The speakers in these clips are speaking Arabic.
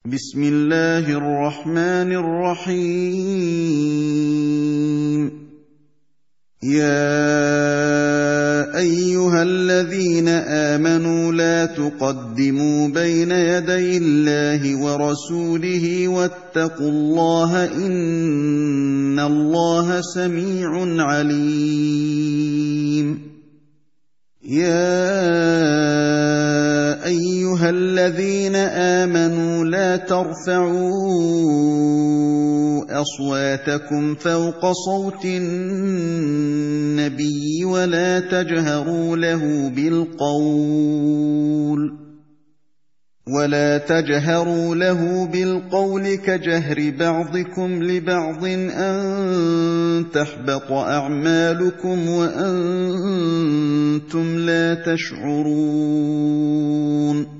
بسم الله الرحمن الرحيم. يا أيها الذين آمنوا لا تقدموا بين يدي الله ورسوله واتقوا الله إن الله سميع عليم. يا أيها الذين آمنوا لا ترفعوا أصواتكم فوق صوت النبي ولا تجهروا له بالقول كجهر بعضكم لبعض أن تحبط أعمالكم وأنتم لا تشعرون.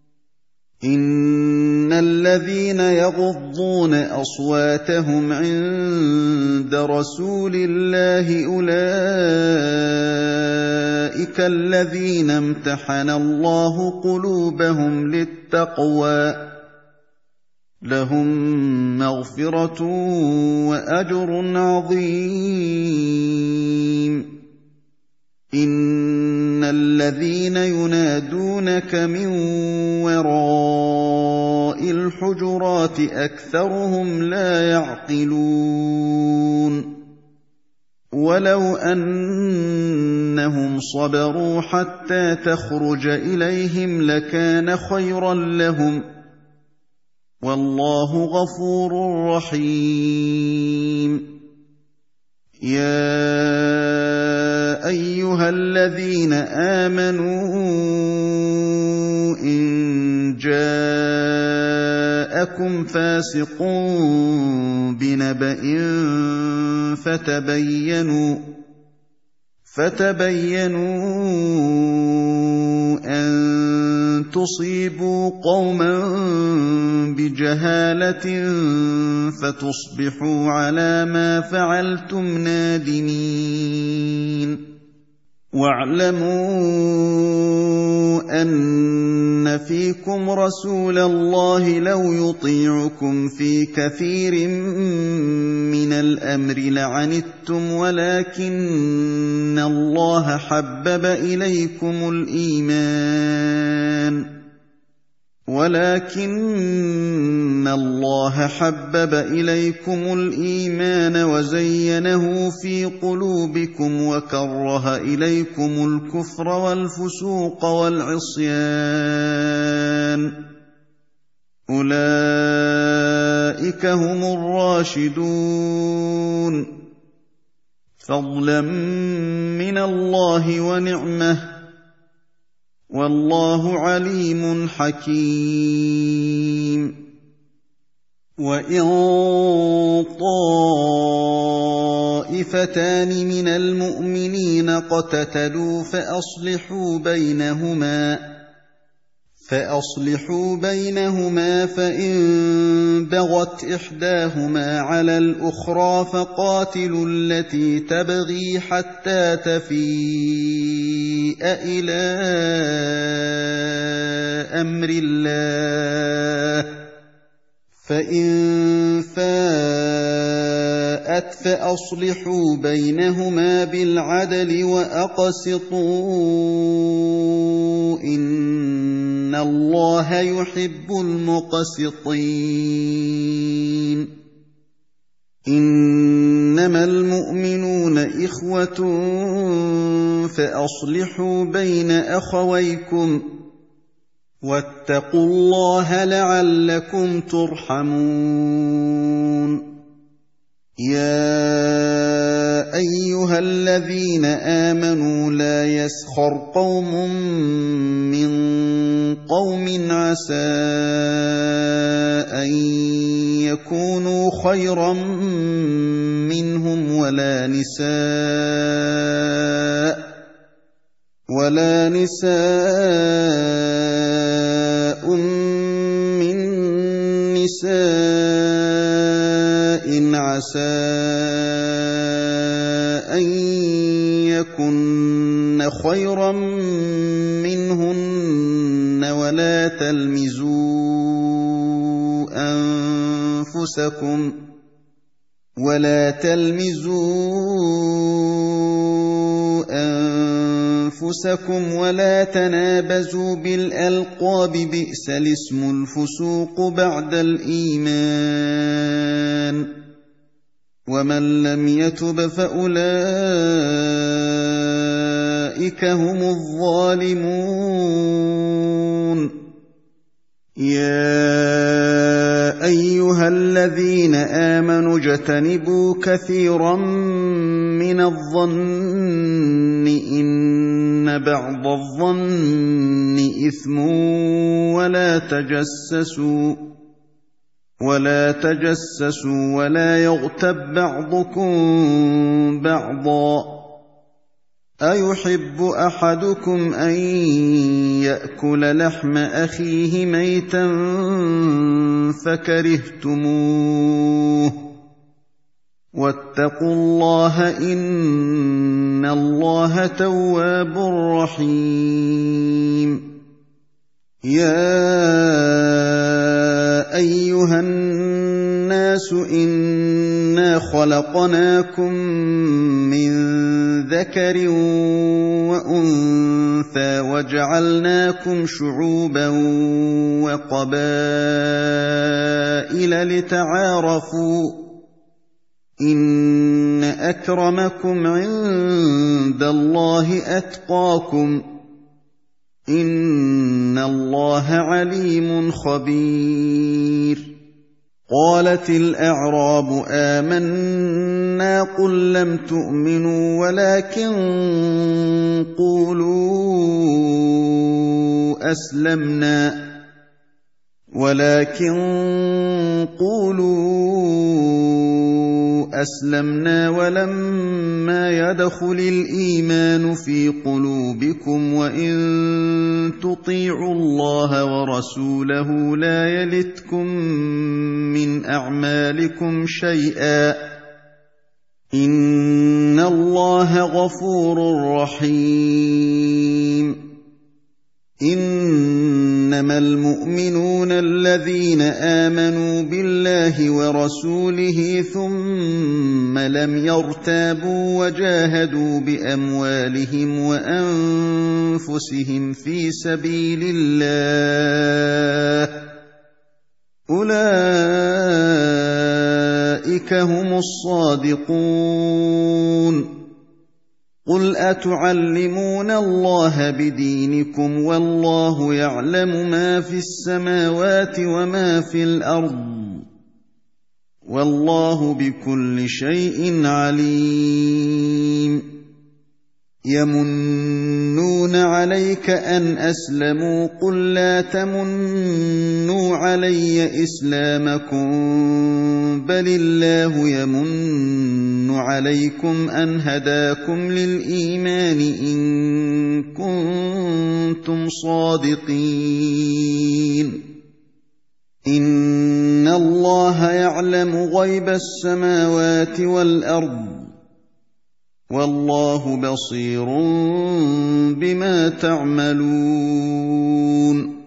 إن الذين يغضون أصواتهم عند رسول الله أولئك الذين امتحن الله قلوبهم للتقوى لهم مغفرة وأجر عظيم. إن الذين ينادونك من وراء الحجرات أكثرهم لا يعقلون. ولو أنهم صبروا حتى تخرج إليهم لكان خيرا لهم والله غفور رحيم. يا أيها الذين آمنوا إن جاءكم فاسق بنبأ فتبينوا أن تصيبوا قوما بجهالة فتصبحوا على ما فعلتم نادمين. واعلموا أن فيكم رسول الله لو يطيعكم في كثير من الأمر لعنتم ولكن الله حبب إليكم الإيمان وزينه في قلوبكم وكره إليكم الكفر والفسوق والعصيان أولئك هم الراشدون فضلا من الله ونعمه والله عليم حكيم. وإن طائفتان من المؤمنين اقتتلوا فأصلحوا بينهما فإن بغت إحداهما على الأخرى فقاتلوا التي تبغي حتى تفيء إلى أمر الله فإن فاءت فأصلحوا بينهما بالعدل وأقسطوا إن الله يحب المقسطين. إنما المؤمنون إخوة فأصلحوا بين أخويكم واتقوا الله لعلكم ترحمون. يا أيها الذين آمنوا لا يسخر قوم من قوم عسى أن يكونوا خيرا منهم ولا نساء من نساء عسى أن يكن خيرا منهن ولا تلمزوا ولا تلمزوا أنفسكم ولا تنابزوا بالألقاب بئس الاسم الفسوق بعد الإيمان ومن لم يتب فأولئك هم الظالمون يا أيها الذين آمنوا اجتنبوا كثيرا من الظن إن بعض الظن إثم ولا تجسسوا ولا يغتب بعضكم بعضا أيحب أحدكم أن يأكل لحم أخيه ميتا فكرهتموه واتقوا الله إن الله تواب رحيم يا أيها الناس إنا خلقناكم من ذكر وأنثى وجعلناكم شعوبا وقبائل لتعارفوا إن أكرمكم عند الله أتقاكم إن الله عليم خبير قالت الأعراب آمنا قل لم تؤمنوا ولكن قولوا أسلمنا ولما يدخل الإيمان في قلوبكم وإن تطيعوا الله ورسوله لا يلتكم من أعمالكم شيئا إن الله غفور رحيم إنما المؤمنون الذين آمنوا بالله ورسوله ثم لم يرتابوا وجاهدوا بأموالهم وأنفسهم في سبيل الله أولئك هم الصادقون قل أتعلمون الله بدينكم والله يعلم ما في السماوات وما في الأرض والله بكل شيء عليم يمنون عليك أن أسلموا قل لا تمنوا علي إسلامكم بل الله يمن عليكم أن هداكم للإيمان إن كنتم صادقين إن الله يعلم غيب السماوات والأرض والله بصير بما تعملون